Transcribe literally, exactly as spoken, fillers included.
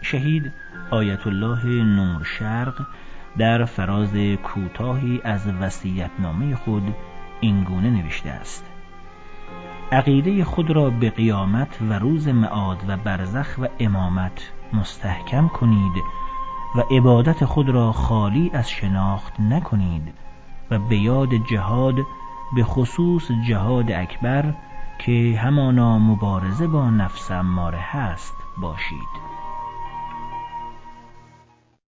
شهید آیت الله نورشرق در فراز کوتاهی از وصیت‌نامه خود اینگونه نوشته است: عقیده خود را به قیامت و روز معاد و برزخ و امامت مستحکم کنید و عبادت خود را خالی از شناخت نکنید و به یاد جهاد، به خصوص جهاد اکبر که همانا مبارزه با نفس اماره هست، باشید.